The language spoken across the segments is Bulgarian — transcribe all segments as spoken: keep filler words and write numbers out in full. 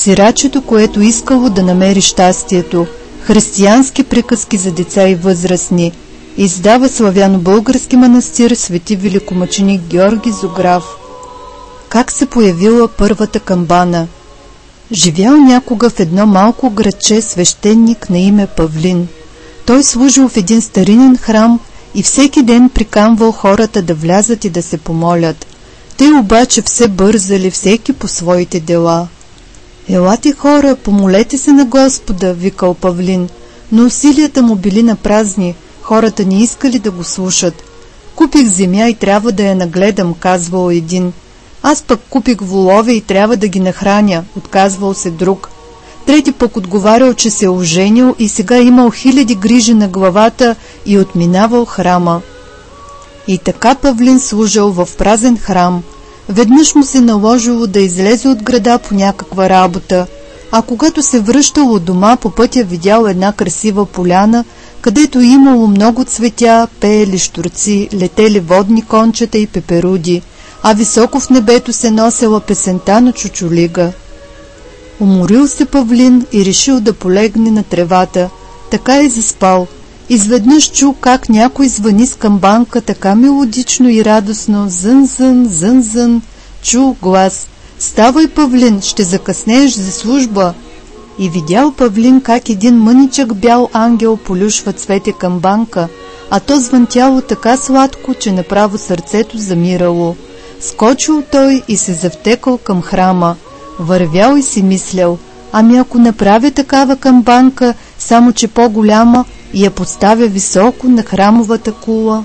Сирачето, което искало да намери щастието. Християнски приказки за деца и възрастни. Издава славяно-български манастир свети великомъченик Георги Зограф. Как се появила първата камбана? Живял някога в едно малко градче свещеник на име Павлин. Той служил в един старинен храм и всеки ден приканвал хората да влязат и да се помолят. Те обаче все бързали, всеки по своите дела. Елате хора, помолете се на Господа, викал Павлин, но усилията му били напразни, хората не искали да го слушат. Купих земя и трябва да я нагледам, казвал един. Аз пък купих волове и трябва да ги нахраня, отказвал се друг. Трети пък отговарял, че се оженил и сега имал хиляди грижи на главата и отминавал храма. И така Павлин служил в празен храм. Веднъж му се наложило да излезе от града по някаква работа, а когато се връщал от дома, по пътя видял една красива поляна, където имало много цветя, пеели щурци, летели водни кончета и пеперуди, а високо в небето се носела песента на чучулига. Уморил се Павлин и решил да полегне на тревата. Така и заспал. Изведнъж чу как някой звъни с камбанка така мелодично и радостно, зън-зън, зън-зън. Чу глас: «Ставай, Павлин, ще закъснееш за служба!» И видял Павлин как един мъничък бял ангел полюшва цвете камбанка, а то звънтяло така сладко, че направо сърцето замирало. Скочил той и се завтекал към храма. Вървял и си мислял: ами ако направя такава камбанка, само че по-голяма, и я поставя високо на храмовата кула.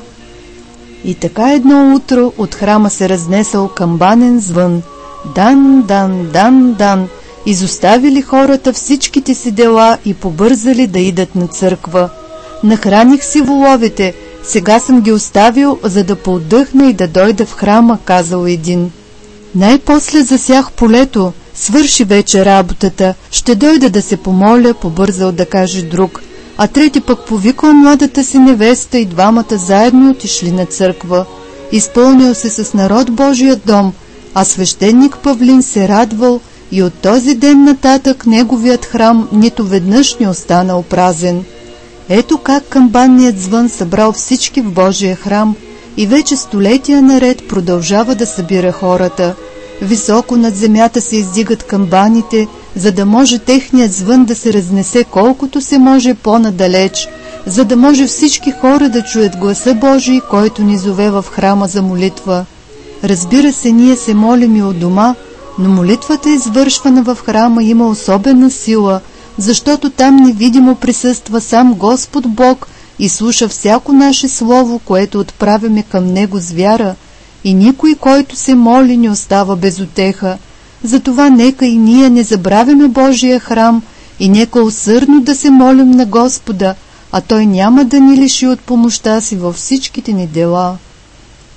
И така едно утро от храма се разнесъл камбанен звън. Дан, дан, дан, дан. Изоставили хората всичките си дела и побързали да идат на църква. Нахраних си воловете, сега съм ги оставил, за да поотдъхна и да дойда в храма, казал един. Най-после засях полето, свърши вече работата, ще дойда да се помоля, побързал да каже друг. А трети пък повикал младата си невеста и двамата заедно отишли на църква. Изпълнил се с народ Божия дом, а свещеник Павлин се радвал и от този ден нататък неговият храм нито веднъж не останал празен. Ето как камбанният звън събрал всички в Божия храм и вече столетия наред продължава да събира хората. Високо над земята се издигат камбаните, за да може техният звън да се разнесе колкото се може по-надалеч, за да може всички хора да чуят гласа Божий, който ни зове в храма за молитва. Разбира се, ние се молим и от дома, но молитвата, извършвана в храма, има особена сила, защото там невидимо присъства сам Господ Бог и слуша всяко наше слово, което отправяме към Него с вяра, и никой, който се моли, не остава без утеха. Затова нека и ние не забравяме Божия храм и нека усърдно да се молим на Господа, а Той няма да ни лиши от помощта си във всичките ни дела.